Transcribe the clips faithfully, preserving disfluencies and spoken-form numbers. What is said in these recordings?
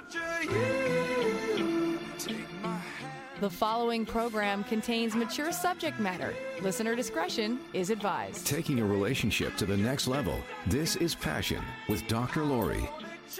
The following program contains mature subject matter. Listener discretion is advised. Taking a relationship to the next level. This is Passion with Doctor Lori.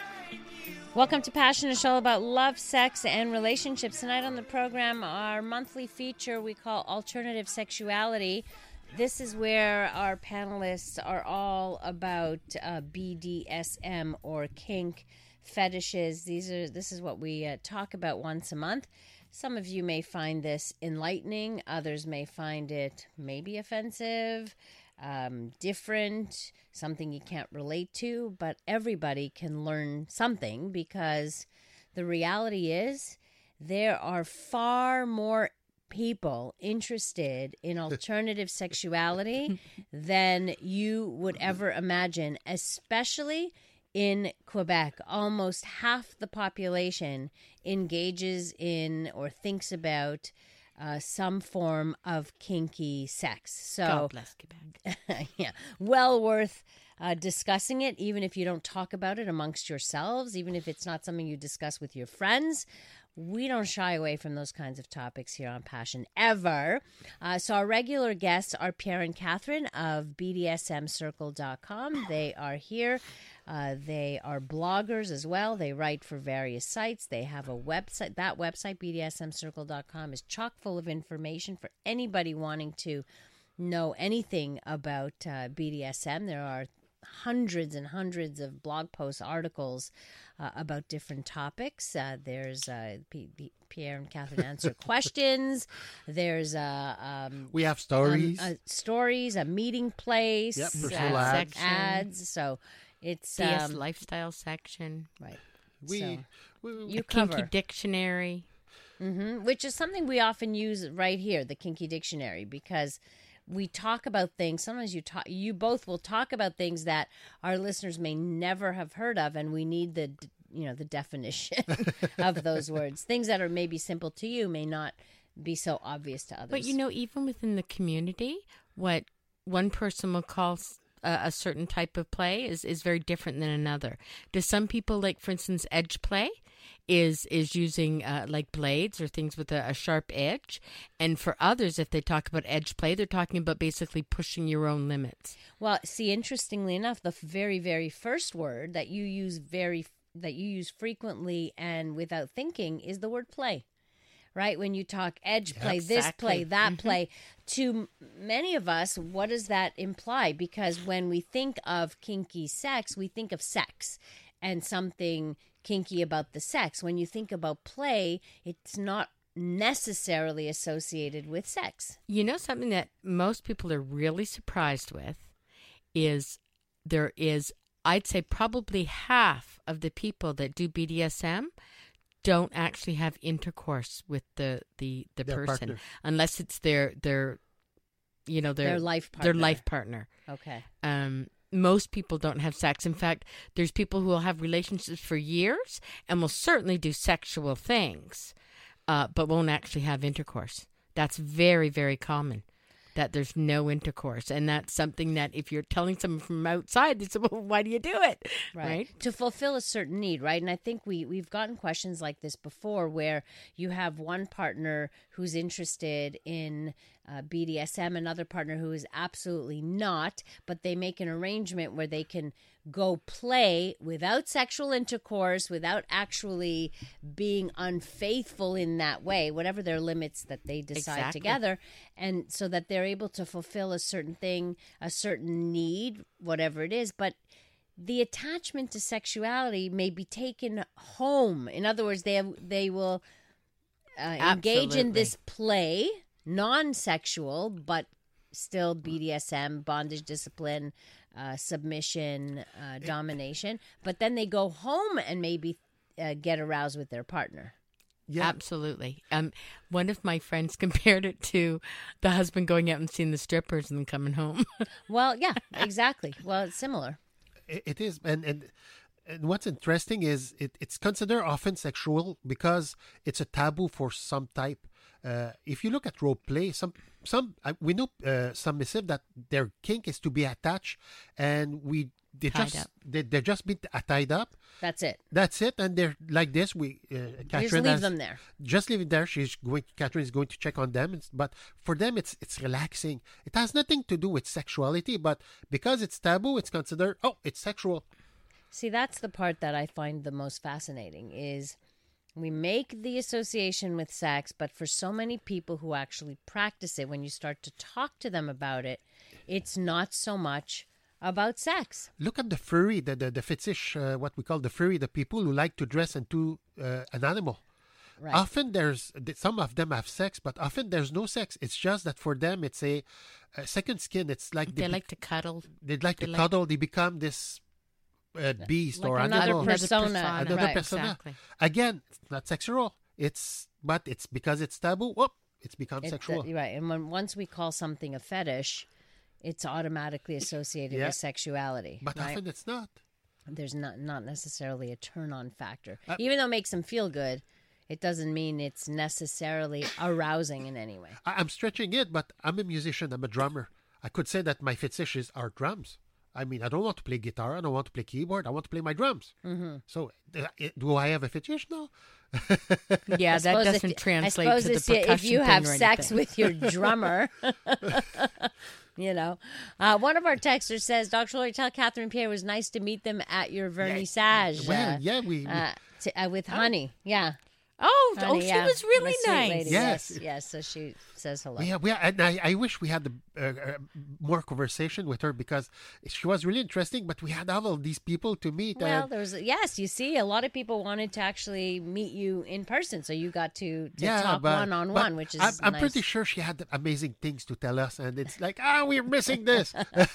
Welcome to Passion, a show about love, sex, and relationships. Tonight on the program, our monthly feature we call Alternative Sexuality. This is where our panelists are all about uh, B D S M or kink, fetishes. These are this is what we uh, talk about once a month. Some of you may find this enlightening. Others may find it maybe offensive, um, different, something you can't relate to. But everybody can learn something, because the reality is there are far more people interested in alternative sexuality than you would ever imagine, especially in Quebec. Almost half the population engages in or thinks about uh, some form of kinky sex. So, God bless Quebec. yeah, well worth uh, discussing it, even if you don't talk about it amongst yourselves, even if it's not something you discuss with your friends. We don't shy away from those kinds of topics here on Passion, ever. Uh, so our regular guests are Pierre and Catherine of B D S M circle dot com. They are here. Uh, they are bloggers as well. They write for various sites. They have a website. That website, B D S M circle dot com, is chock full of information for anybody wanting to know anything about uh, B D S M. There are hundreds and hundreds of blog posts, articles uh, about different topics. Uh, there's uh, P- P- Pierre and Catherine answer questions. There's uh, um, we have stories, um, uh, stories, a meeting place, yep, uh, personal ads. ads. So it's D S um, lifestyle section, right. We, so we you a kinky cover. dictionary, Mm-hmm. Which is something we often use right here, the Kinky Dictionary, because we talk about things. Sometimes you talk, you both will talk about things that our listeners may never have heard of, and we need the, you know, the definition of those words. Things that are maybe simple to you may not be so obvious to others. but you know, even within the community, what one person will call s- a, a certain type of play is, is very different than another. Do some people, like for instance, edge play is is using uh, like blades or things with a, a sharp edge, and for others, if they talk about edge play, they're talking about basically pushing your own limits. Well, see, interestingly enough, the very, very first word that you use very that you use frequently and without thinking is the word play. Right? When you talk edge play, Yep, this exactly. play, that Mhm. play, to many of us, what does that imply? Because when we think of kinky sex, we think of sex and something kinky about the sex. When you think about play, it's not necessarily associated with sex. You know, something that most people are really surprised with is there is, I'd say, probably half of the people that do B D S M don't actually have intercourse with the the, the Their person, partner. unless it's their their you know their Their life their partner. life partner. Okay. Um, most people don't have sex. In fact, there's people who will have relationships for years and will certainly do sexual things, uh, but won't actually have intercourse. That's very, very common, that there's no intercourse. And that's something that if you're telling someone from outside, they say, well, why do you do it? Right. To fulfill a certain need, right? And I think we, we've gotten questions like this before, where you have one partner who's interested in uh, B D S M, another partner who is absolutely not, but they make an arrangement where they can go play without sexual intercourse, without actually being unfaithful in that way, whatever their limits that they decide Exactly. together, and so that they're able to fulfill a certain thing, a certain need, whatever it is. But the attachment to sexuality may be taken home. In other words, they have, they will uh, engage in this play, non-sexual, but still B D S M, bondage, discipline, uh, submission, uh, domination. But then they go home and maybe uh, get aroused with their partner. Yeah. Absolutely. Um, one of my friends compared it to the husband going out and seeing the strippers and then coming home. Well, yeah, exactly. Well, it's similar. It, it is, and and and what's interesting is it, it's considered often sexual because it's a taboo for some type. Uh, if you look at role play, some some uh, we know uh, submissive that their kink is to be attached, and we they Tied just up. they they just been uh, tied up. That's it. That's it, and they're like this. We uh, You Catherine just leave has- them there. Just leave it there. She's going. Catherine is going to check on them, It's- but for them, it's it's relaxing. It has nothing to do with sexuality, but because it's taboo, it's considered oh, it's sexual. See, that's the part that I find the most fascinating is we make the association with sex, but for so many people who actually practice it, when you start to talk to them about it, it's not so much about sex. Look at the furry, the the, the fetish, uh, what we call the furry, the people who like to dress into uh, an animal. Right. Often there's some of them have sex, but often there's no sex. It's just that for them it's a, a second skin. It's like They be- like to cuddle. they'd like they to like- cuddle. They become this uh, beast Like or another animal. persona. Another Right. persona. Exactly. Again, it's not sexual. It's but it's because it's taboo. Whoop, it's become It- sexual. that- right. And when once we call something a fetish, it's automatically associated Yeah. with sexuality. But right? often it's not. There's not not necessarily a turn on factor. Uh, Even though it makes them feel good, it doesn't mean it's necessarily arousing in any way. I, I'm stretching it, but I'm a musician. I'm a drummer. I could say that my fetishes are drums. I mean, I don't want to play guitar. I don't want to play keyboard. I want to play my drums. Mm-hmm. So, uh, it- do I have a fetish? No. Yeah, that suppose if- doesn't translate I suppose to the it's- yeah, percussion if you thing have or sex anything. with your drummer. You know, uh, one of our texters says, Doctor Lori, tell Catherine Pierre it was nice to meet them at your vernissage. Well, uh, yeah, we. we uh, to, uh, with Honey. Yeah. Oh, oh, Honey, she yeah. was really The sweet nice. lady. Yes. Yes. Yes. So she says hello. we have, we have, and I, I wish we had the, uh, uh, more conversation with her because she was really interesting. But we had all of these people to meet. Well, and, there was yes. You see, a lot of people wanted to actually meet you in person, so you got to, to yeah, talk but, one on but one, which is I'm, I'm nice. pretty sure she had amazing things to tell us, and it's like, ah, we're missing this.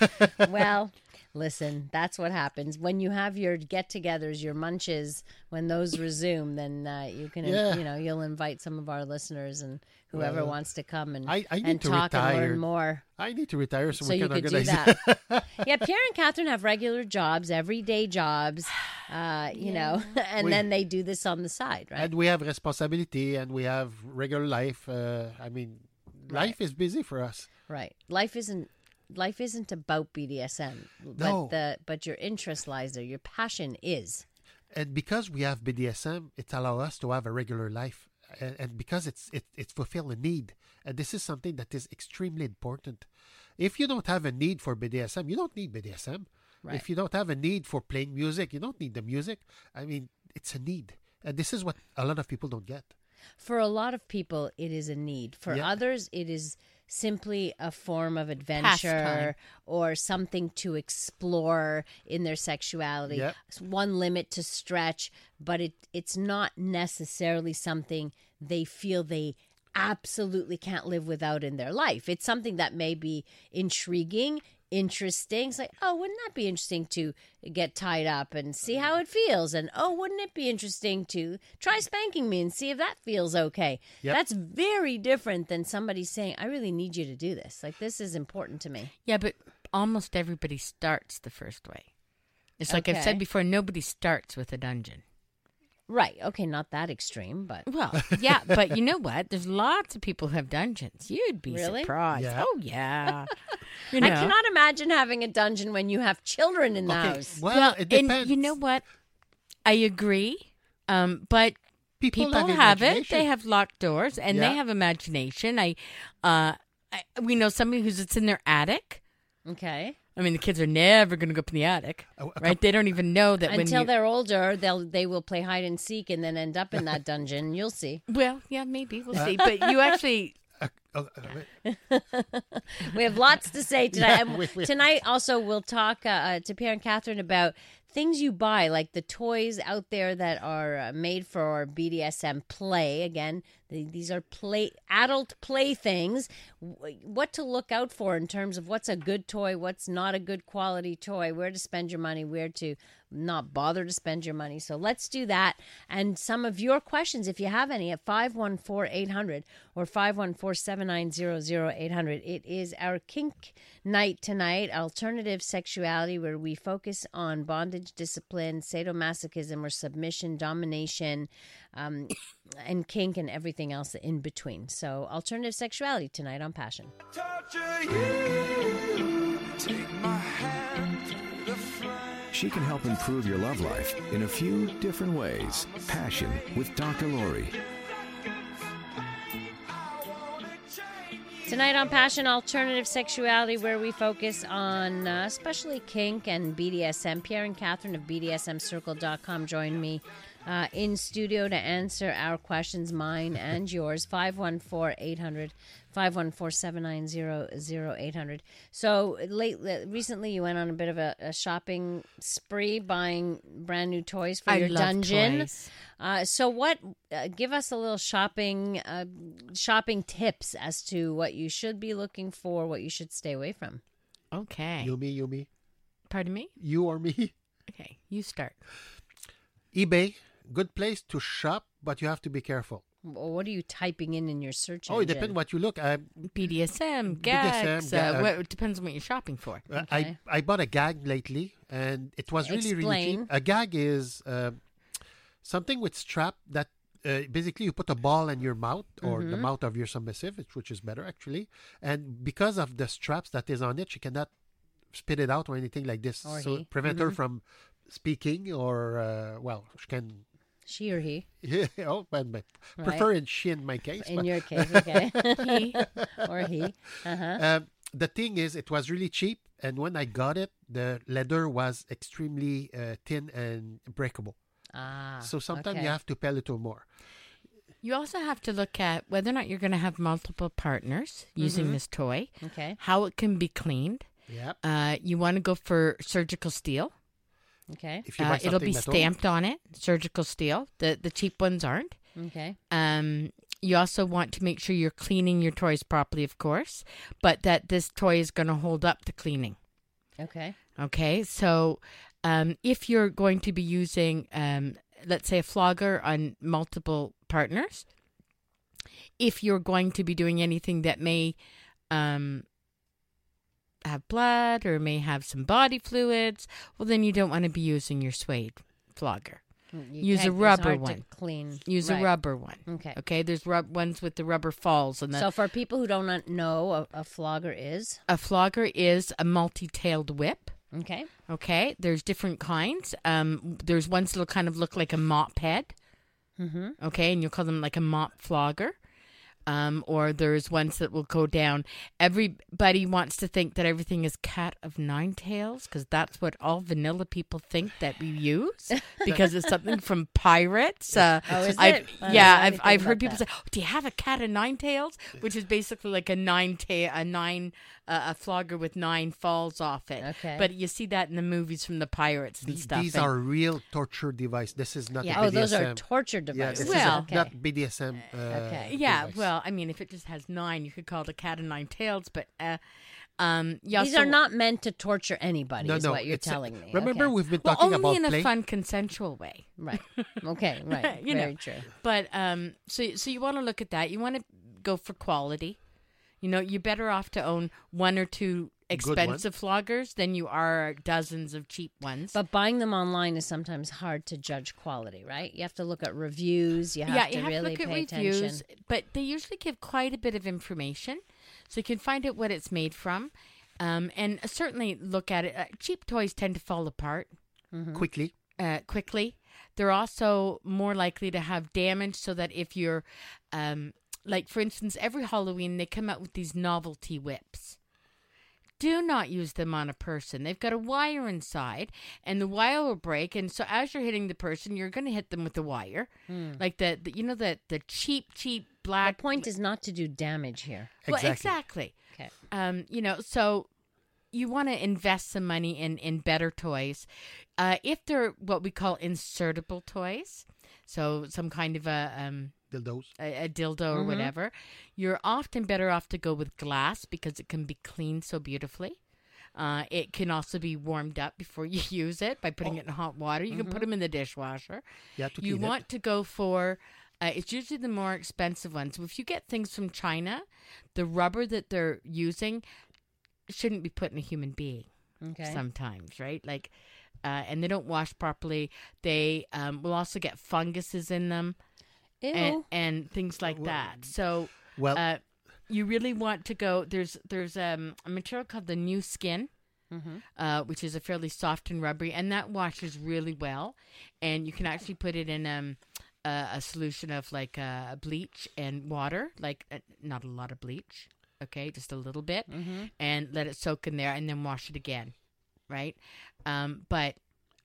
Well, listen, that's what happens when you have your get-togethers, your munches. When those resume, then uh, you can, Yeah. you know, you'll invite some of our listeners and whoever Well, wants to come and I- I need and to talk and retire. learn more. I need to retire so, So we you can could do organize that. Yeah, Pierre and Catherine have regular jobs, everyday jobs, uh, you know, and We- then they do this on the side, right? And we have responsibility and we have regular life. Uh, I mean, life is busy for us. Right. Life isn't life isn't about B D S M, but No. the but your interest lies there. Your passion is. And because we have B D S M, it allows us to have a regular life. And, and because it's it, it fulfills a need. And this is something that is extremely important. If you don't have a need for B D S M, you don't need B D S M. Right. If you don't have a need for playing music, you don't need the music. I mean, it's a need. And this is what a lot of people don't get. For a lot of people, it is a need. For Yeah. others, it is simply a form of adventure Pastime. or something to explore in their sexuality. Yeah. It's one limit to stretch, but it it's not necessarily something they feel they absolutely can't live without in their life. It's something that may be intriguing, interesting. It's like, oh, wouldn't that be interesting to get tied up and see how it feels? And oh, wouldn't it be interesting to try spanking me and see if that feels okay? Yep. That's very different than somebody saying, I really need you to do this. Like, this is important to me. Yeah, but almost everybody starts the first way. It's like I've Okay. said before, nobody starts with a dungeon. Right. Okay, not that extreme, but Well, yeah, but you know what? There's lots of people who have dungeons. You'd be Really? surprised. Yeah. Oh, yeah. You know. I cannot imagine having a dungeon when you have children in the Okay, house. well, it and depends. you know what? I agree. Um, but people, people, have, have, it. imagination. They have locked doors and they Yeah. have imagination. I, uh, I, we know somebody who's it's in their attic. Okay. I mean, the kids are never going to go up in the attic, A- a right? They don't even know that when Until you. they're older, they'll they will play hide and seek and then end up in that dungeon. You'll see. Well, yeah, maybe we'll Uh, see. But you actually, Uh, uh, uh, We have lots to say tonight. Yeah, And we- we- tonight also we'll talk uh, uh, to Pierre and Catherine about things you buy, like the toys out there that are uh, made for B D S M play. Again, the, these are play adult play things. W- What to look out for in terms of what's a good toy, what's not a good quality toy, where to spend your money, where to not bother to spend your money. So let's do that. And some of your questions, if you have any, at five one four, eight hundred or five one four, seven nine zero, zero eight hundred. It is our kink night tonight, alternative sexuality, where we focus on bondage, discipline, sadomasochism or submission, domination, um, and kink and everything else in between. So alternative sexuality tonight on Passion. Torture you, take my hand through the flame. she can help improve your love life in a few different ways. Passion with Doctor Lori. Tonight on Passion, Alternative Sexuality, where we focus on uh, especially kink and B D S M. Pierre and Catherine of B D S M circle dot com join me uh, in studio to answer our questions, mine and yours. five one four, eight hundred, five one four, seven nine zero, zero eight hundred. So late, recently you went on a bit of a, a shopping spree, buying brand new toys for I your love dungeon. toys. Uh, so what, uh, give us a little shopping uh, shopping tips as to what you should be looking for, what you should stay away from. Okay. You, me, you, me. Pardon me? You or me. Okay, you start. eBay, good place to shop, but you have to be careful. Well, what are you typing in in your search Oh, it engine? depends what you look at. B D S M, B D S M, gags. ga- uh, what, it depends on what you're shopping for. Uh, Okay. I I bought a gag lately, and it was really really cheap. Explain. A gag is uh, something with strap that uh, basically you put a ball in your mouth or Mm-hmm. the mouth of your submissive, which- which is better actually. And because of the straps that is on it, she cannot spit it out or anything like this. Or so he. prevent her from speaking or uh, well, she can. She or he, oh, but, but Right. prefer in she in my case. in but- your case, okay. He. Or he. Uh-huh. Um, the thing is, it was really cheap, and when I got it, the leather was extremely uh, thin and breakable. Ah, So sometimes okay. you have to pay a little more. You also have to look at whether or not you're going to have multiple partners using this toy, Okay, Uh, how it can be cleaned. Yeah. Uh, you want to go for surgical steel. okay, If you Uh, buy it'll something be metal, stamped on it, surgical steel. The the cheap ones aren't. okay. Um, you also want to make sure you're cleaning your toys properly, of course, but that this toy is going to hold up to cleaning. Okay. Okay, so um, if you're going to be using, um, let's say, a flogger on multiple partners, if you're going to be doing anything that may um, have blood or may have some body fluids, well, then you don't want to be using your suede flogger. You Use a can't- it's rubber hard to one. clean. Use Right. a rubber one. Okay. Okay, there's rub- ones with the rubber falls, and the, So for people who don't know, a, a flogger is a flogger is a multi-tailed whip. okay. Okay, there's different kinds. Um, there's ones that'll kind of look like a mop head. Mm-hmm. Okay, and you'll call them like a mop flogger. Um, or there's ones that will go down. Everybody wants to think that everything is cat of nine tails because that's what all vanilla people think that we use because it's something from pirates. Uh, Oh, is I've, it? I don't yeah, know I've anything I've heard about people that. say, oh, "Do you have a cat of nine tails?" Which is basically like a nine tail, a nine, uh, a flogger with nine falls off it. Okay. But you see that in the movies from the pirates and These, stuff. these and- are real torture device. This is not Yeah. a Oh, B D S M. those are torture Yeah, devices. this Well- is okay. not B D S M. Uh, Okay. Yeah, device. well, I mean, if it just has nine, you could call it a cat of nine tails. But uh, um, you These also- are not meant to torture anybody, No, is no, what you're it's a- telling me. Remember, Okay. we've been well, talking only about in a play. fun, consensual way. Right. Okay, right. You Very know. true. But um, so so you want to look at that. You want to go for quality. You know, you're better off to own one or two expensive floggers than you are dozens of cheap ones. But buying them online is sometimes hard to judge quality, right? You have to look at reviews. You have yeah, to you have really to look at pay reviews, attention. but they usually give quite a bit of information, so you can find out what it's made from, um, and certainly look at it. Uh, cheap toys tend to fall apart Quickly. uh, quickly. They're also more likely to have damage, so that if you're, um, like for instance, every Halloween they come out with these novelty whips. Do not use them on a person. They've got a wire inside, and the wire will break. And so, as you're hitting the person, you're going to hit them with the wire, like the, the you know the the cheap cheap The black. point is not to do damage here. Well, Exactly. exactly. Okay. Um, you know, so you want to invest some money in in better toys, uh, if they're what we call insertable toys. So some kind of a um. Dildos. a, a dildo or whatever, you're often better off to go with glass because it can be cleaned so beautifully. Uh, it can also be warmed up before you use it by putting it in hot water. You can put them in the dishwasher. Yeah, to You clean it. want to go for, uh, it's usually the more expensive ones. If you get things from China, the rubber that they're using shouldn't be put in a human being Okay. sometimes, right? Like, uh, and they don't wash properly. They um, will also get funguses in them. Ew. And, and things like Well, that. So, well- uh, you really want to go. There's there's um, a material called the New Skin, uh, which is a fairly soft and rubbery, and that washes really well. And you can actually put it in um, a, a solution of like uh, bleach and water, like uh, not a lot of bleach, okay, just a little bit, Mm-hmm. and let it soak in there, and then wash it again, right? Um, but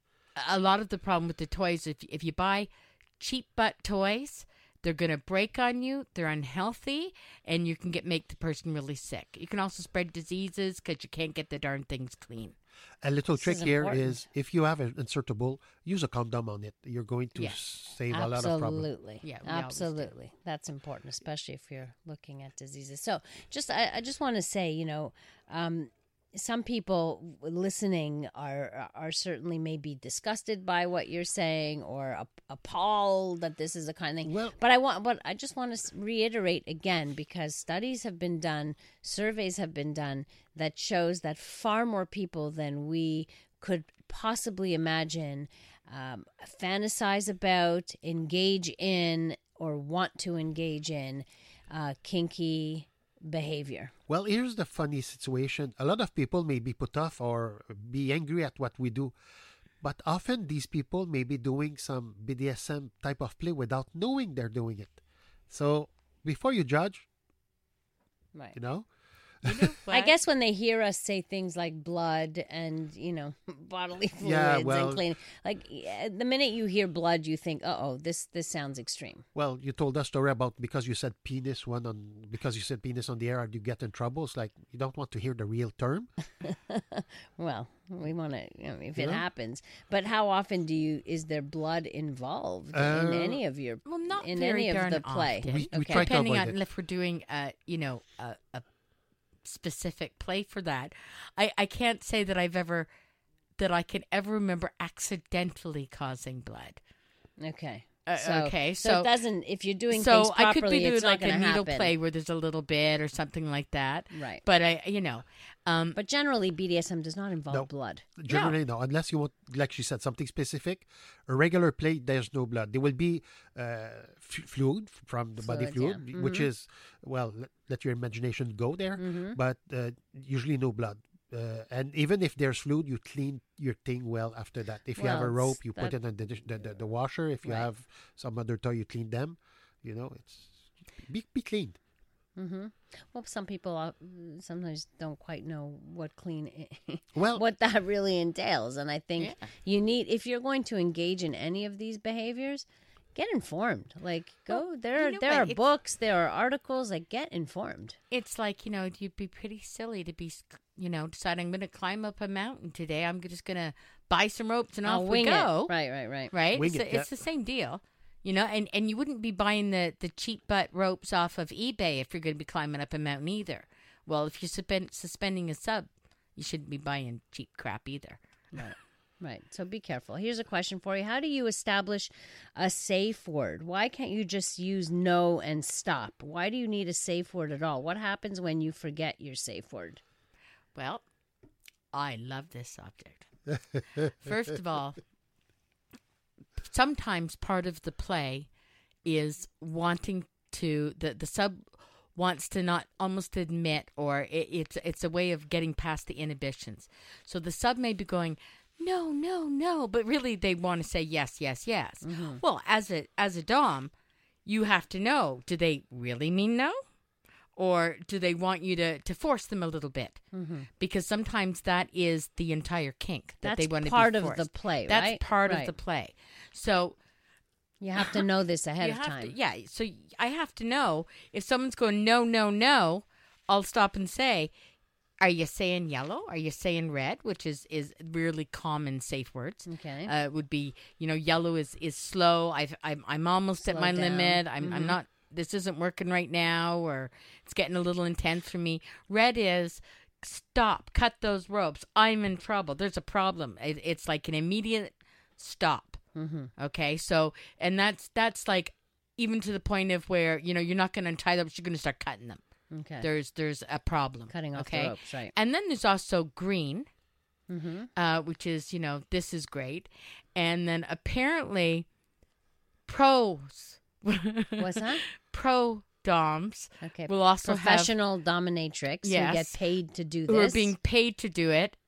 a lot of the problem with the toys, if if you buy cheap butt toys, they're going to break on you. They're unhealthy, and you can get make the person really sick. You can also spread diseases because you can't get the darn things clean. A little This trick is here important. is if you have an insertable, use a condom on it. You're going to Yeah. save a lot of problems. Absolutely. Yeah, we always do. absolutely. That's important, especially if you're looking at diseases. So, just I, I just want to say, you know, um, some people listening are are certainly maybe disgusted by what you're saying or ap- appalled that this is the kind of thing. Well- but I want, but I just want to reiterate again, because studies have been done, surveys have been done that shows that far more people than we could possibly imagine um, fantasize about, engage in, or want to engage in uh, kinky behavior. Well, here's the funny situation. A lot of people may be put off or be angry at what we do, but often these people may be doing some B D S M type of play without knowing they're doing it. So before you judge, Right. you know, I guess when they hear us say things like blood and, you know, bodily fluids Yeah, well- and clean, like yeah, the minute you hear blood, you think, uh oh, this this sounds extreme. well, you told us story about because you said penis one on because you said penis on the air, you get in trouble. It's like you don't want to hear the real term. Well, we want to, you know, if it Yeah. happens. But how often do you, is there blood involved in Uh, any of your, Well, not in very any of darn the play? often. We- we Okay. try to Depending avoid on it. if we're doing, uh, you know, a, a specific play for that. I, I can't say that I've ever, that I can ever remember accidentally causing blood. Okay. Uh, So, okay, so, so- it doesn't, if you're doing so things I properly, could be doing it's like not a going to needle happen. play where there's a little bit or something like that. Right. But I, you know, um, But generally, B D S M does not involve No. blood. Generally, no. Unless you want, like she said, something specific. A regular play, there's no blood. There will be uh, f- fluid from the body Fluid, fluid, yeah. which Mhm. is, well, let, let your imagination go there, Mhm. but uh, usually no blood. Uh, and even if there's fluid, you clean your thing well after that. If you have a Well, rope, it's you put that- it in the, dish- the, the, the washer. If you Right. have some other toy, you clean them. You know, it's be, be clean. Mm-hmm. Well, some people uh, sometimes don't quite know what clean, Well, what that really entails, and I think Yeah. you need, if you're going to engage in any of these behaviors, get informed. Like, go Well, there. you know there what? are It's- books, there are articles. Like, get informed. it's like, you know, you'd be pretty silly to be, you know, deciding I'm going to climb up a mountain today. I'm just going to buy some ropes and I'll off wing we go. it. Right, right, right. Right? Wing it's, it, the- it's yeah. the same deal. You know, and, and you wouldn't be buying the, the cheap butt ropes off of eBay if you're going to be climbing up a mountain either. Well, if you're suspend, suspending a sub, you shouldn't be buying cheap crap either. Right. Right. So be careful. Here's a question for you. How do you establish a safe word? Why can't you just use no and stop? Why do you need a safe word at all? What happens when you forget your safe word? Well, I love this subject. First of all, sometimes part of the play is wanting to, the, the sub wants to not almost admit, or it, it's it's a way of getting past the inhibitions. So the sub may be going, no, no, no, but really they want to say yes, yes, yes. Well, as a as a dom, you have to know, do they really mean no? Or do they want you to, to force them a little bit? Mm-hmm. Because sometimes that is the entire kink that That's they want to be part of forced. the play, That's right? part Right. of the play. So You have to know this ahead you of have time. to, yeah. So I have to know if someone's going no, no, no. I'll stop and say, "Are you saying yellow? Are you saying red?" Which is is really common safe words. Okay. Uh, would be, you know, yellow is is slow. I've, I'm I'm almost at Slow my down. limit. I'm Mhm. I'm not. This isn't working right now, or it's getting a little intense for me. Red is stop. Cut those ropes. I'm in trouble. There's a problem. It, it's like an immediate stop. Mm-hmm. Okay, so and that's that's like even to the point of where, you know, you're not going to untie them, but you're going to start cutting them. Okay. There's there's a problem. Cutting off okay? the ropes, right. And then there's also green, Mm-hmm. uh, which is, you know, this is great, and then apparently pros. What's that? Pro doms Okay. will also have Professional dominatrix Yes. who get paid to do this. who are being paid to do it.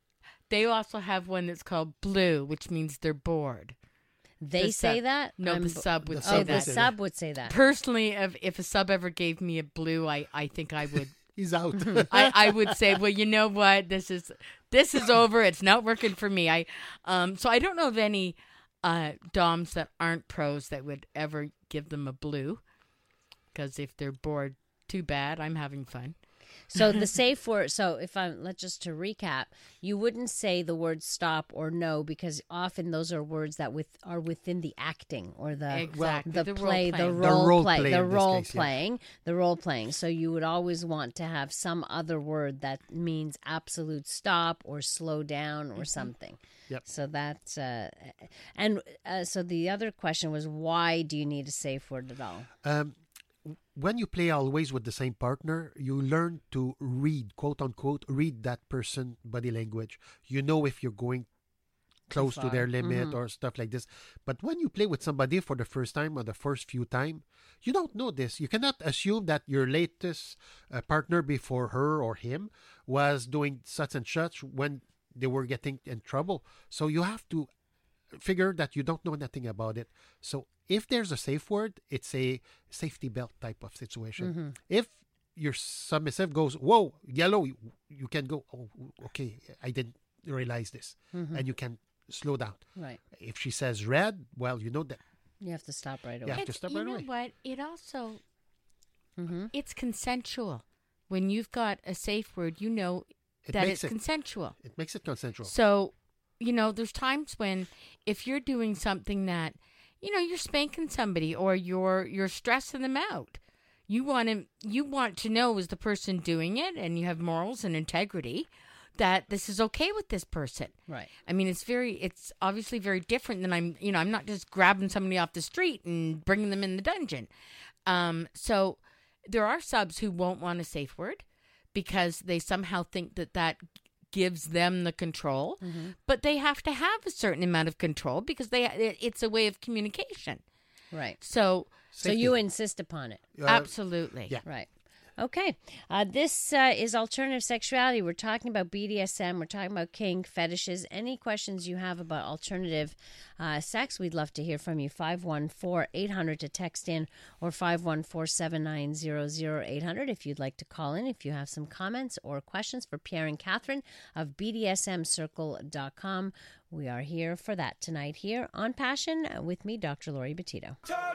they also have one that's called blue, which means they're bored. They The say sub- that? No, I'm the b- sub would The say Oh, sub the would that. say sub would say that. Personally, if if a sub ever gave me a blue, I, I think I would He's out. I, I would say, well, you know what, this is this is over. It's not working for me. I um so I don't know of any uh doms that aren't pros that would ever give them a blue, because if they're bored, too bad. I'm having fun. So the safe word, so if I'm, let's just to recap, you wouldn't say the word stop or no, because often those are words that with are within the acting or the Exactly. the, The play, the role-playing. The role, role play, play the in this role case, yeah. playing, the role playing. So you would always want to have some other word that means absolute stop or slow down or something. Yep. So that's uh, and uh, so the other question was, why do you need a safe word at all? Um, when you play always with the same partner, you learn to read, quote unquote, read that person body language. You know if you're going close to far. their limit or stuff like this. But when you play with somebody for the first time or the first few time, you don't know this. You cannot assume that your latest uh, partner before her or him was doing such and such when they were getting in trouble. So you have to figure that you don't know nothing about it. So if there's a safe word, it's a safety belt type of situation. If your submissive goes, whoa, yellow, you, you can go, oh, okay, I didn't realize this. And you can slow down. Right. If she says red, well, you know that. You have to stop right away. Yeah. have to It's- stop you right know away. what? It also Mm-hmm. it's consensual. When you've got a safe word, you know It that makes it's it- consensual. It makes it consensual. So, you know, there's times when if you're doing something that, you know, you're spanking somebody or you're you're stressing them out, you want to you want to know, is the person doing it, and you have morals and integrity, that this is okay with this person. Right. I mean, it's very, it's obviously very different than I'm, you know, I'm not just grabbing somebody off the street and bringing them in the dungeon. Um, so there are subs who won't want a safe word because they somehow think that that gives them the control, but they have to have a certain amount of control because they it- it's a way of communication. Right. So, So Safety. you insist upon it. Uh, absolutely. yeah. Right. Okay. Uh, this uh, is Alternative Sexuality. We're talking about B D S M. We're talking about kink, fetishes. Any questions you have about alternative uh, sex, we'd love to hear from you. five one four, eight hundred to text in, or five one four, seven nine zero, zero eight hundred if you'd like to call in, if you have some comments or questions for Pierre and Catherine of B D S M circle dot com. We are here for that tonight here on Passion uh, with me, Doctor Lori Bettito.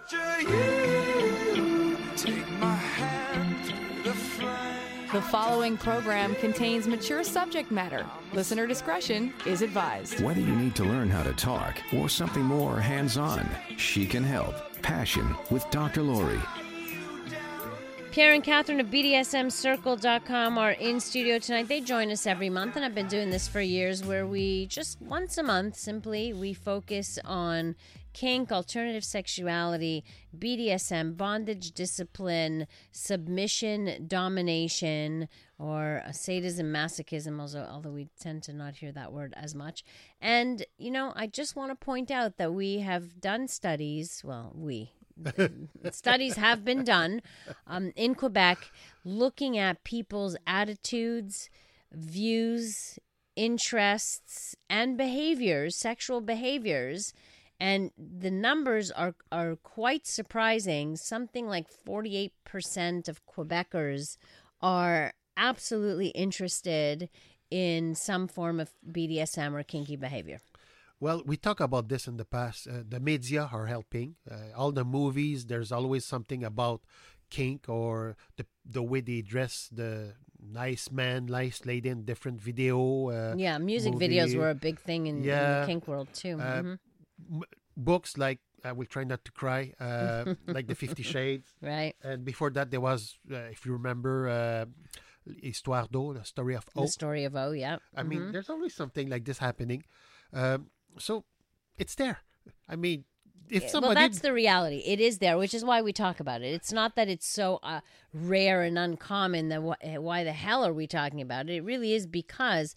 The following program contains mature subject matter. Listener discretion is advised. Whether you need to learn how to talk or something more hands-on, she can help. Passion with Doctor Lori. Pierre and Catherine of B D S M circle dot com are in studio tonight. They join us every month, and I've been doing this for years, where we just once a month, simply, we focus on kink, alternative sexuality, B D S M, bondage, discipline, submission, domination, or sadism, masochism, although, although we tend to not hear that word as much. And, you know, I just want to point out that we have done studies, well, we... studies have been done um, in Quebec looking at people's attitudes, views, interests, and behaviors, sexual behaviors. And the numbers are, are quite surprising. Something like forty-eight percent of Quebecers are absolutely interested in some form of B D S M or kinky behavior. Well, we talked about this in the past. Uh, the media are helping. Uh, all the movies, there's always something about kink or the the way they dress the nice man, nice lady in different video. Uh, Yeah, music movie. videos were a big thing in, in Yeah. the kink world too. Uh, Mhm. m- books like I will try not to cry, uh, like the Fifty Shades. Right. And before that, there was, uh, if you remember, uh, Histoire d'eau, the story of The O. story of O, yeah. I mean, there's always something like this happening. Um, so it's there. I mean, if well, somebody... that's the reality. It is there, which is why we talk about it. It's not that it's so uh, rare and uncommon that wh- why the hell are we talking about it? It really is because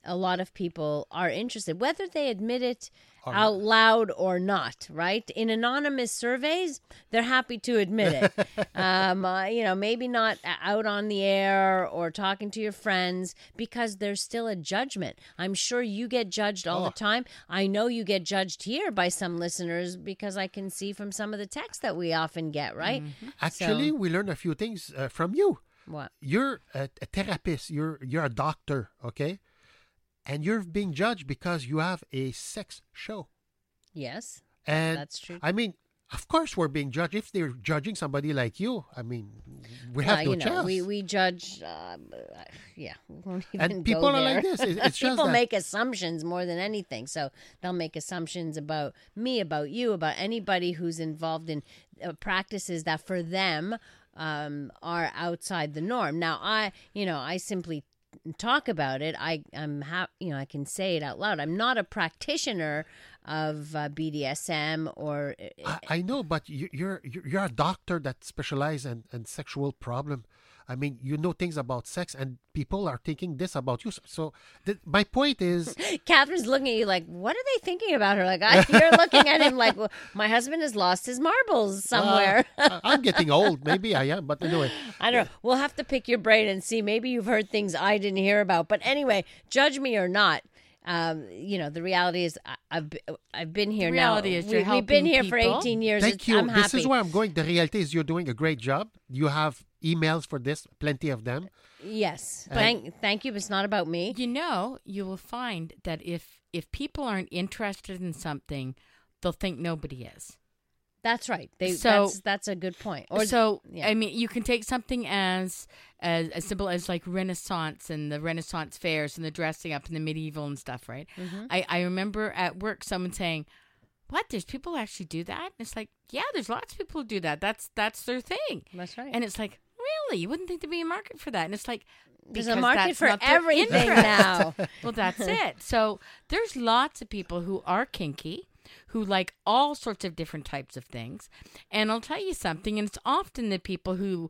a lot of people are interested, whether they admit it out loud or not, right? In anonymous surveys, they're happy to admit it. um, uh, you know, maybe not out on the air or talking to your friends, because there's still a judgment. I'm sure you get judged all Oh. the time. I know you get judged here by some listeners, because I can see from some of the texts that we often get, right? Mm-hmm. Actually, we learn a few things uh, from you. What? You're a, a therapist. You're you're a doctor, okay? And you're being judged because you have a sex show. Yes, And that's true. I mean, of course, we're being judged. If they're judging somebody like you, I mean, we Well, have no you know, chance. we we judge. Uh, yeah, we won't even And people go are there. like this. It- it's just People that- make assumptions more than anything. So they'll make assumptions about me, about you, about anybody who's involved in uh, practices that for them um, are outside the norm. Now, I, you know, I simply talk about it. I, I'm ha- you know, I can say it out loud. I'm not a practitioner of uh, B D S M or. I, I know, but you, you're you're you're a doctor that specializes in, in sexual problem. I mean, you know things about sex, and people are thinking this about you. So, so th- my point is, Catherine's looking at you like, what are they thinking about her? Like, I, you're looking at him like, well, my husband has lost his marbles somewhere. uh, I'm getting old. Maybe I am, but anyway. I don't know. We'll have to pick your brain and see. Maybe you've heard things I didn't hear about. But anyway, judge me or not. Um, you know, the reality is I- I've be- I've been here The now. reality is we, you're we've been helping here for people. eighteen years. Thank It's- you. I'm happy. This is where I'm going. The reality is you're doing a great job. You have emails for this, plenty of them. Yes. Thank thank you. It's not about me. You know, you will find that if if people aren't interested in something, they'll think nobody is. That's right. They, So- that's that's a good point. Or so yeah. I mean, you can take something as, as as simple as like Renaissance and the Renaissance fairs and the dressing up and the medieval and stuff, right? Mm-hmm. I, I remember at work someone saying, "What? There's people who actually do that?" And it's like, yeah, there's lots of people who do that. That's that's their thing. That's right. And it's like, really, you wouldn't think there'd be a market for that? And it's like, There's a because market that's for not their everything interest. now. Well, that's it. So there's lots of people who are kinky, who like all sorts of different types of things. And I'll tell you something, and it's often the people who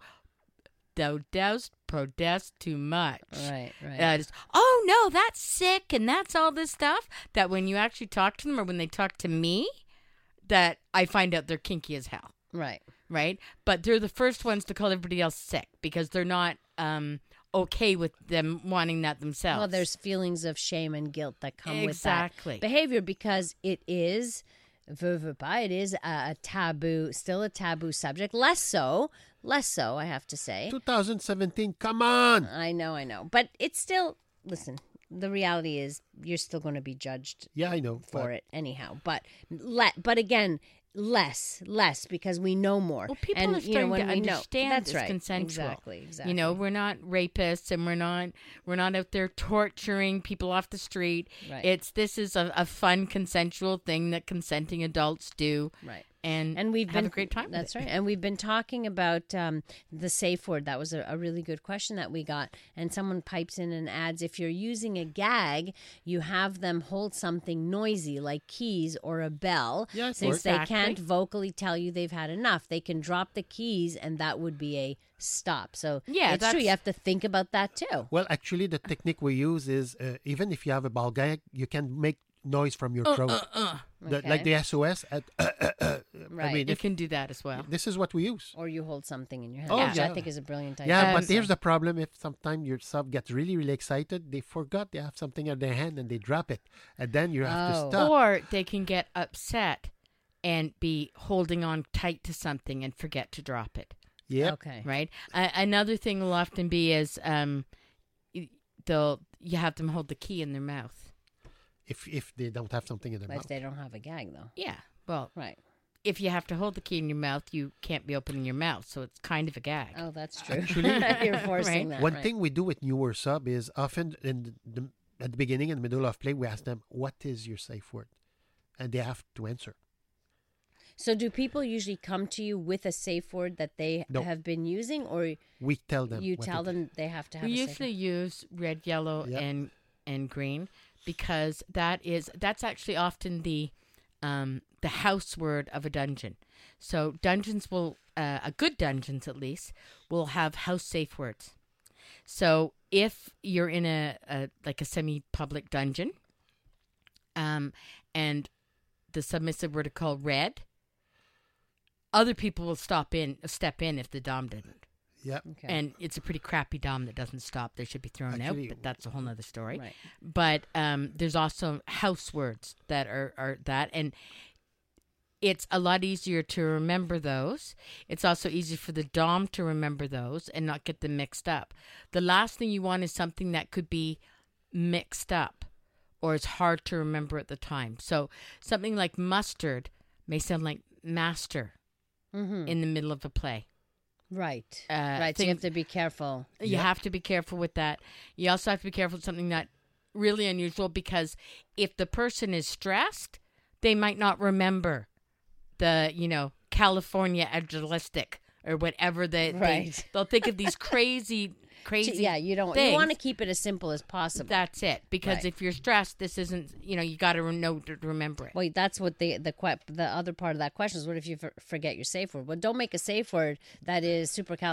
do does protest too much. Right, right. Uh, just, oh, no, that's sick, and that's all this stuff, that when you actually talk to them or when they talk to me, that I find out they're kinky as hell. right. Right? But they're the first ones to call everybody else sick because they're not um, okay with them wanting that themselves. Well, there's feelings of shame and guilt that come Exactly. with that behavior because it is, veux, veux pas, it is a, a taboo, still a taboo subject. Less so, less so, I have to say. twenty seventeen, come on. I know, I know. But it's still, listen, the reality is you're still going to be judged Yeah, I know. for but it anyhow. But let, but again, less, less because we know more. Well, people and, are you know, starting when to we know, understand that's it's right. consensual. Exactly, exactly. You know, we're not rapists and we're not we're not out there torturing people off the street. Right. It's this is a, a fun consensual thing that consenting adults do. Right. And, And we've have been a great time. That's with it. right. And we've been talking about um, the safe word. That was a, a really good question that we got. And someone pipes in and adds, if you're using a gag, you have them hold something noisy like keys or a bell. Yeah, of Since course. they Exactly. can't vocally tell you they've had enough, they can drop the keys, and that would be a stop. So Yeah, it's true. that's- You have to think about that too. Well, actually, the technique we use is uh, even if you have a ball gag, you can make noise from your throat. The- Okay. like the S O S. At, uh, uh, uh, Right. I mean, You if, can do that as well. this is what we use. Or you hold something in your hand, Oh, which yeah. I think is a brilliant idea. Yeah, but Um, here's the problem. If sometimes your sub gets really, really excited, they forgot they have something in their hand and they drop it. And then you have Oh. to stop. Or they can get upset and be holding on tight to something and forget to drop it. Yep. Okay. Right. Uh, another thing will often be is um, y- they'll you have them hold the key in their mouth. If if they don't have something in their But if mouth. they don't have a gag, though. Yeah. Well, Right. if you have to hold the key in your mouth, you can't be opening your mouth, so it's kind of a gag. Oh, that's true. Actually- You're forcing Right. that. One right. thing we do with newer sub is often in the, the, at the beginning and middle of play, we ask them, what is your safe word? And they have to answer. So, do people usually come to you with a safe word that they No. have been using, or We tell them. you what tell it is. them they have to have We a usually safe use red, yellow, Yep. and and green because that is that's actually often the um, the house word of a dungeon. So dungeons will uh, a good dungeons at least will have house safe words. So if you're in a, a like a semi-public dungeon, um, and the submissive were to call red, other people will stop in, step in if the dom didn't. Yeah. Okay. And it's a pretty crappy dom that doesn't stop. They should be thrown Actually, out, but that's a whole nother story. Right. But um, there's also house words that are, are that, and it's a lot easier to remember those. It's also easy for the dom to remember those and not get them mixed up. The last thing you want is something that could be mixed up or is hard to remember at the time. So something like mustard may sound like master Mm-hmm. in the middle of a play. Right. Uh, right. So you things- have to be careful. You Yep. have to be careful with that. You also have to be careful with something that really unusual, because if the person is stressed, they might not remember the, you know, California agilistic or whatever they, Right. they they'll think of these crazy crazy Yeah, you don't. things. You want to keep it as simple as possible. That's it, because Right. if you're stressed, this isn't, you know, you got to know to remember it. Wait, that's what the the que- the other part of that question is. What if you for- forget your safe word? Well, don't make a safe word that is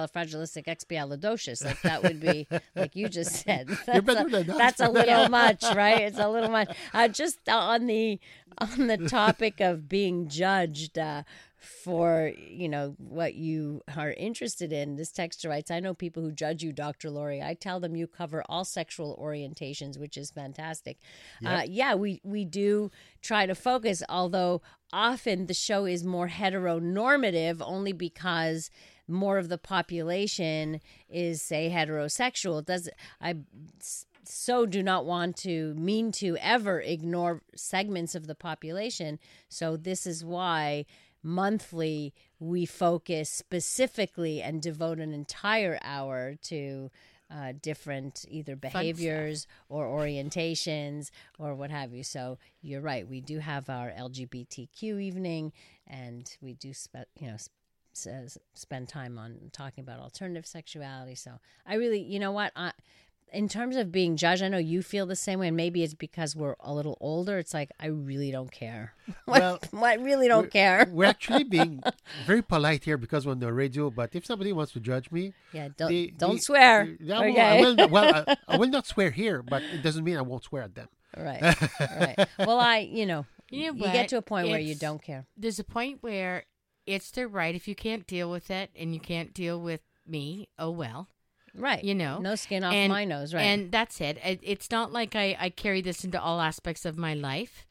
supercalifragilisticexpialidocious. Like that would be like you just said. That's better a, than us. That's a little much, right? It's a little much. Uh, just on the on the topic of being judged. Uh, for, you know, what you are interested in. This texter writes, I know people who judge you, Doctor Laurie. I tell them you cover all sexual orientations, which is fantastic. Uh, yeah, we, we do try to focus, although often the show is more heteronormative only because more of the population is, say, heterosexual. It does I so do not want to mean to ever ignore segments of the population. So this is why monthly we focus specifically and devote an entire hour to uh, different either behaviors or orientations or what have you. So you're right, we do have our L G B T Q evening, and we do spe- you know sp- s- spend time on talking about alternative sexuality. So I really, you know what, I in terms of being judged, I know you feel the same way, and maybe it's because we're a little older. It's like, I really don't care. Well, I really don't care. We're actually being very polite here because we're on the radio. But if somebody wants to judge me, Yeah, don't they- don't they- swear. I will, Okay. I will, well, I, I will not swear here, but it doesn't mean I won't swear at them. Right, right. Well, I, you know, You know you what? get to a point where you It's- don't care. There's a point where it's their right. If you can't deal with it and you can't deal with me, oh well. Right. You know, no skin off and, my nose. Right. And that's it. it. It's not like I, I carry this into all aspects of my life.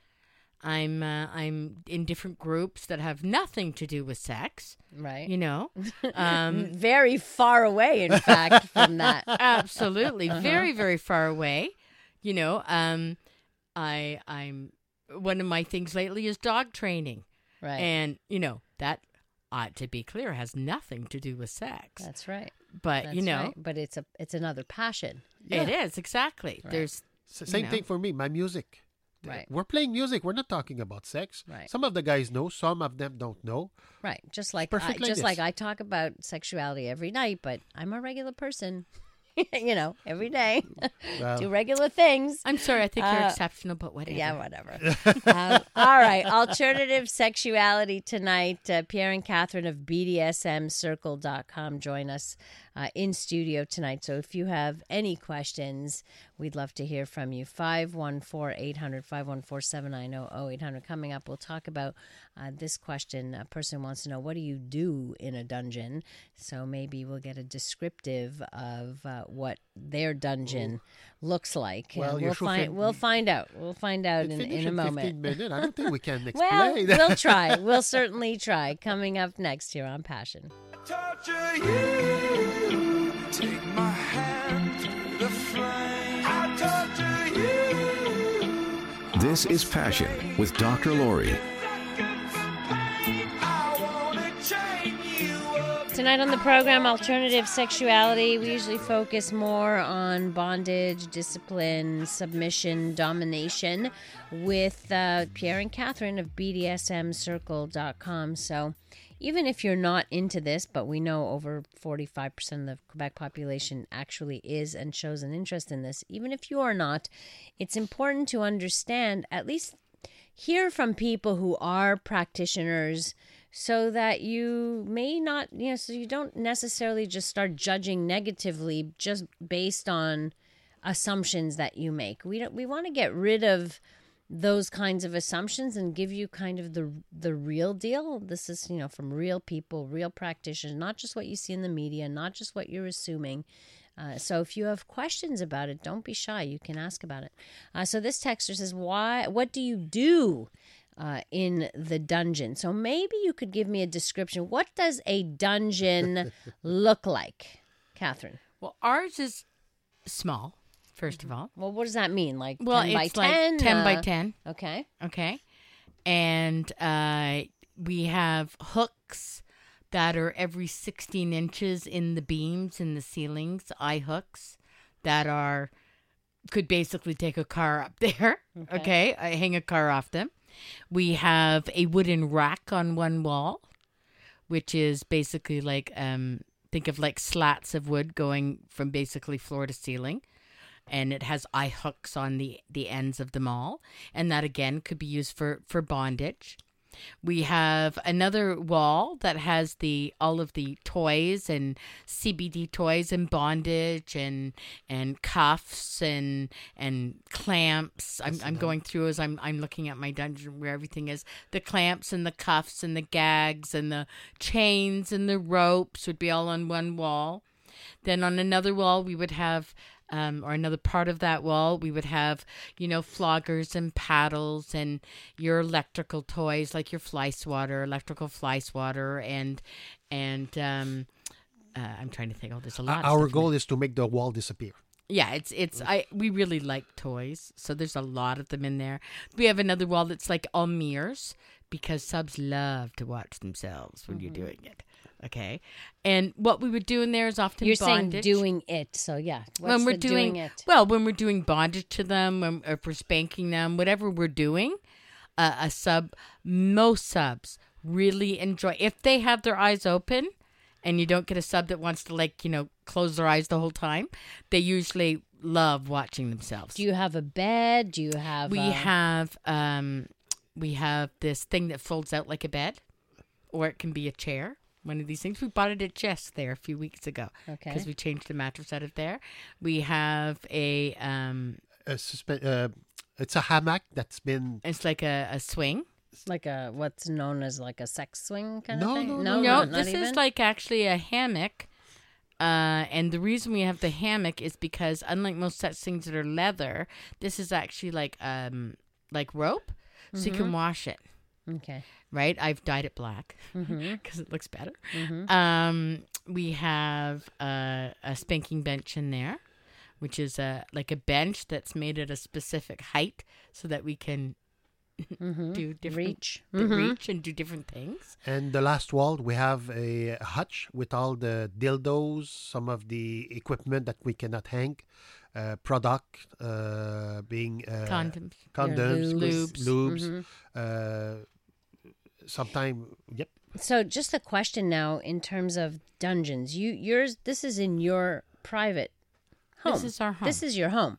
I'm uh, I'm in different groups that have nothing to do with sex. right. You know, um, Very far away, in fact, from that. absolutely, Uh-huh. very very far away. You know, um, I I'm one of my things lately is dog training, Right. and you know that. Uh, to be clear, has nothing to do with sex. That's right. But That's you know, right. But it's a it's another passion. it is exactly. Right. There's S- Same know. thing for me, my music. Right. We're playing music. We're not talking about sex. Right. Some of the guys know. Some of them don't know. Right. Just like I, perfect like just this. like I talk about sexuality every night, but I'm a regular person. You know, every day. Well, Do regular things. I'm sorry, I think you're Uh, exceptional, but whatever. Yeah, whatever. um, all right. Alternative sexuality tonight. Uh, Pierre and Catherine of B D S M circle dot com join us uh, in studio tonight. So if you have any questions, we'd love to hear from you. five one four, eight hundred, five one four, seven nine zero, oh eight hundred. Coming up, we'll talk about uh, this question. A person wants to know, what do you do in a dungeon? So maybe we'll get a descriptive of uh, what their dungeon looks like. Well, And you're we'll so find fin- we'll find out. We'll find out it in, finished in a in moment. fifteen minutes. I don't think we can explain. Well, we'll try. We'll certainly try. Coming up next here on Passion. Torture you. Take my hand through the flame. I torture you. This is Passion with Doctor Laurie. I wanna chain you up. Tonight on the program, Alternative Sexuality, we usually focus more on bondage, discipline, submission, domination with uh, Pierre and Catherine of B D S M circle dot com. So even if you're not into this, but we know over forty-five percent of the Quebec population actually is and shows an interest in this, even if you are not, it's important to understand, at least hear from people who are practitioners, so that you may not, you know, so you don't necessarily just start judging negatively just based on assumptions that you make. We don't, we want to get rid of those kinds of assumptions and give you kind of the the real deal. This is, you know, from real people, real practitioners, not just what you see in the media, not just what you're assuming. Uh, so if you have questions about it, don't be shy. You can ask about it. Uh, so this texter says, "Why? What do you do uh, in the dungeon?" So maybe you could give me a description. What does a dungeon look like, Catherine? Well, ours is small. First of all, Well, what does that mean? Like well, ten by it's like ten? ten by Uh, ten. Okay. Okay. And uh, we have hooks that are every sixteen inches in the beams in the ceilings, eye hooks that are, could basically take a car up there. Okay. Okay. I hang a car off them. We have a wooden rack on one wall, which is basically like, um, think of like slats of wood going from basically floor to ceiling. And it has eye hooks on the, the ends of them all. And that, again, could be used for, for bondage. We have another wall that has the all of the toys and C B D toys and bondage and and cuffs and and clamps. I'm I'm going through as I'm I'm looking at my dungeon where everything is. The clamps and the cuffs and the gags and the chains and the ropes would be all on one wall. Then on another wall we would have Um, or another part of that wall, we would have, you know, floggers and paddles and your electrical toys like your fly swatter, electrical fly swatter, and and um, uh, I'm trying to think. Oh, there's a lot. Our of stuff goal in is to make the wall disappear. there. Yeah, it's it's I we really like toys, so there's a lot of them in there. We have another wall that's like all mirrors because subs love to watch themselves when you're doing it. Okay, and what we would do in there is often You're bondage. saying doing it. So, yeah. What's when we're the doing, it? well, when we're doing bondage to them, when, or if we're spanking them, whatever we're doing, uh, a sub, most subs really enjoy, if they have their eyes open and you don't get a sub that wants to, like, you know, close their eyes the whole time, they usually love watching themselves. Do you have a bed? Do you have we a... have, um, we have this thing that folds out like a bed, or it can be a chair. One of these things. We bought it at Jess there a few weeks ago. Okay. Because we changed the mattress out of there. We have a, um, A suspe- uh, it's a hammock that's been. it's like a, a swing. Like a, what's known as like a sex swing kind No, of thing? no, no, No, not this even? is like actually a hammock. Uh, and the reason we have the hammock is because unlike most such things that are leather, this is actually like, um, like rope. So you can wash it. Okay. Right? I've dyed it black because Mm-hmm. it looks better. Mm-hmm. Um, we have a, a spanking bench in there, which is a like a bench that's made at a specific height so that we can Mm-hmm. do different Reach. th- Mhm. reach and do different things. And the last wall, we have a hutch with all the dildos, some of the equipment that we cannot hang, uh, product uh, being uh, Condoms. condoms, lubes. lubes. Mhm. Uh, sometime, yep. So just a question now in terms of dungeons. You yours this is in your private home. This is our home. This is your home.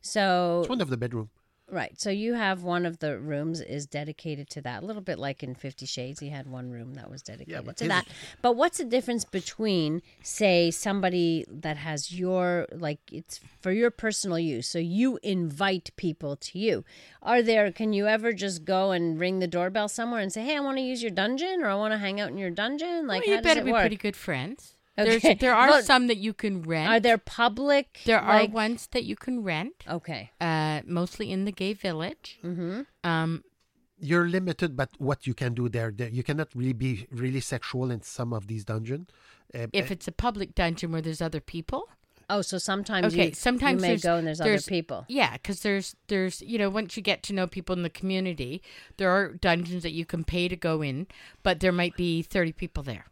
So It's one of the bedroom. right. So you have one of the rooms is dedicated to that. A little bit like in Fifty Shades, you had one room that was dedicated but to his- that. But what's the difference between, say, somebody that has your, like, it's for your personal use, so you invite people to you? Are there, can you ever just go and ring the doorbell somewhere and say, hey, I want to use your dungeon, or I want to hang out in your dungeon? Like, well, you how does better it be work? pretty good friends. Okay. There's, there are Well, some that you can rent. Are there public? There are like- ones that you can rent, Okay. uh, mostly in the gay village. Mm-hmm. Um, You're limited, but what you can do there, there you cannot really be really sexual in some of these dungeons. Uh, if it's a public dungeon where there's other people. Oh, so sometimes Okay, you, sometimes you may there's- go and there's, other there's- people. Yeah, because there's there's you know once you get to know people in the community, there are dungeons that you can pay to go in, but there might be thirty people there,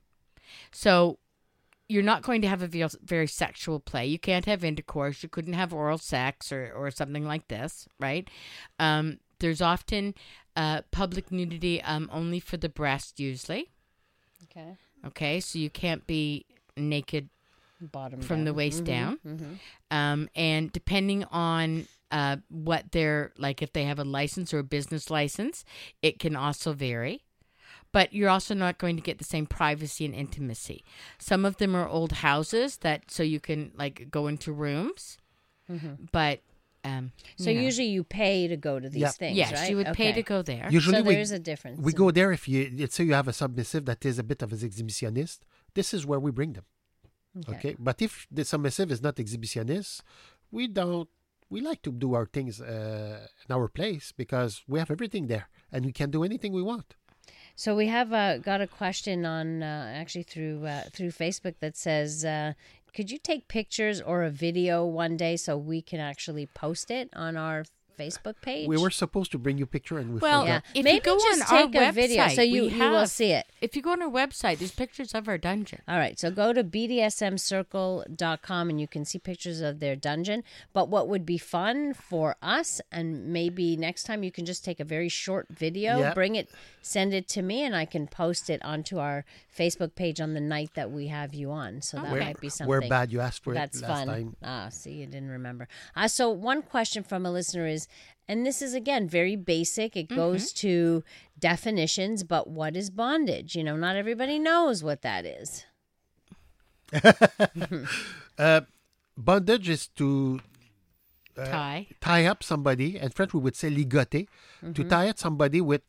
so you're not going to have a very, very sexual play. You can't have intercourse. You couldn't have oral sex or or something like this, right? Um, there's often uh, public nudity um, only for the breast, usually. Okay. Okay, so you can't be naked Bottom from the down. waist Mhm, down. mhm. Um, and depending on uh, what they're like, if they have a license or a business license, it can also vary. but you're also not going to get the same privacy and intimacy. Some of them are old houses that so you can like go into rooms, Mm-hmm. but um, So you know. usually you pay to go to these Yeah. things, yes, right? you would pay Okay. to go there. Usually So we, there's a difference. we go there if you, let's say you have a submissive that is a bit of an exhibitionist. This is where we bring them. Okay. Okay. But if the submissive is not exhibitionist, we don't, we like to do our things uh, in our place because we have everything there and we can do anything we want. So we have uh, got a question on uh, actually through uh, through Facebook that says, uh, could you take pictures or a video one day so we can actually post it on our Facebook page? We were supposed to bring you a picture and we Well, forgot. yeah. if Maybe you go just on our take a video website, so you, we you will have- see it. If you go on our website, there's pictures of our dungeon. All right, so go to b d s m circle dot com and you can see pictures of their dungeon. But what would be fun for us, and maybe next time you can just take a very short video, Yeah. bring it, send it to me, and I can post it onto our Facebook page on the night that we have you on. So that We're- might be something. We're bad. You asked for That's it last fun. time. Ah, see, you didn't remember. Uh, so one question from a listener is, and this is again very basic. It goes to definitions, but what is bondage? You know, not everybody knows what that is. Uh, bondage is to uh, Tie. tie up somebody. In French, we would say ligoter. Mm-hmm. To tie up somebody with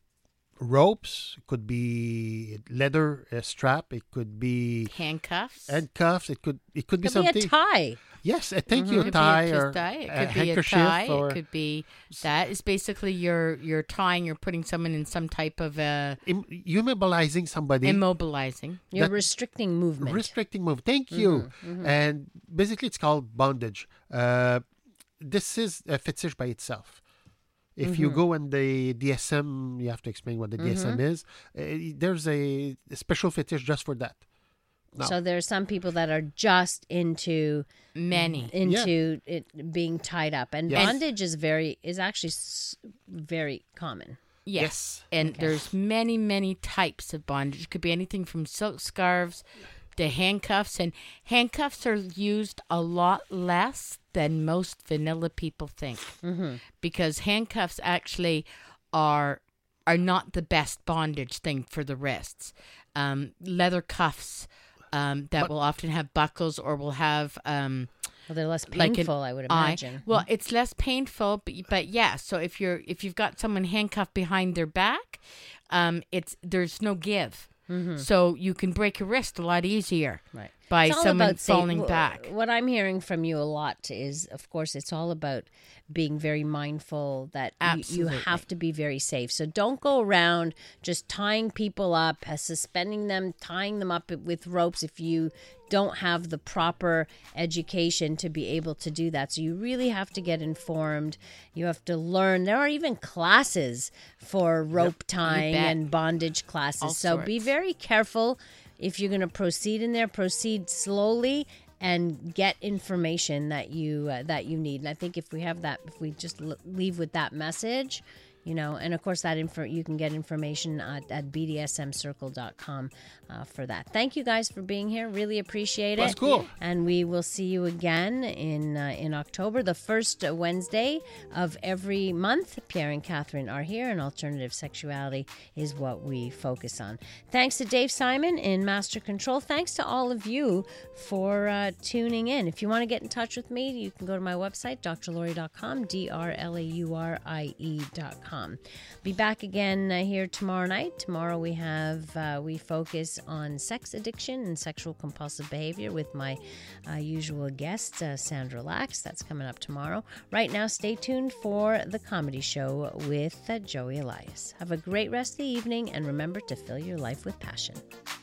ropes. It could be leather uh, strap. It could be Handcuffs. handcuffs. It could it could be Could be something. a tie. Yes, I think It you could tie be a or twist tie. It a could be a handkerchief tie. or It could be that. It's basically you're you're tying. You're putting someone in some type of uh, Im- you immobilizing somebody. immobilizing. You're That- restricting movement. Restricting move. Thank you. Mm-hmm, And basically, it's called bondage. Uh, this is a fetish by itself. If you Mm-hmm. go in the D S M, you have to explain what the D S M is. Uh, there's a, a special fetish just for that. No. So there are some people that are just into Many. into it being tied up, and Yes. bondage is very is actually s- very common. Yes. Yes. And there's many, many types of bondage. It could be anything from silk scarves to handcuffs. And handcuffs are used a lot less than most vanilla people think. Mm-hmm. Because handcuffs actually are are not the best bondage thing for the wrists. Um, leather cuffs um, that will often have buckles or will have... Um, Well, they're less like an painful, I would eye. imagine. Well, it's less painful, but but yeah. So if you're if you've got someone handcuffed behind their back, um, it's there's no give. So you can break a wrist a lot easier Right. by It's all someone about sa- falling wh- back. What I'm hearing from you a lot is, of course, it's all about being very mindful that you, you Absolutely. have to be very safe. So don't go around just tying people up, uh, suspending them, tying them up with ropes if you don't have the proper education to be able to do that. So you really have to get informed. You have to learn. There are even classes for rope tying bet. and bondage classes. All so be sorts. very careful. If you're going to proceed in there, proceed slowly and get information that you uh, that you need. And I think if we have that, if we just l- leave with that message, you know, and of course that info you can get information at, at b d s m circle dot com uh, for that. Thank you guys for being here. Really appreciate it. That's cool. And we will see you again in uh, in October, the first Wednesday of every month. Pierre and Catherine are here, and alternative sexuality is what we focus on. Thanks to Dave Simon in Master Control. Thanks to all of you for uh, tuning in. If you want to get in touch with me, you can go to my website, d r laurie dot com, D R L A U R I E dot com. Be back again uh, here tomorrow night. Tomorrow we have uh, we focus on sex addiction and sexual compulsive behavior with my uh, usual guest, uh, Sandra Lax. That's coming up tomorrow. Right now, stay tuned for the comedy show with uh, Joey Elias. Have a great rest of the evening, and remember to fill your life with passion.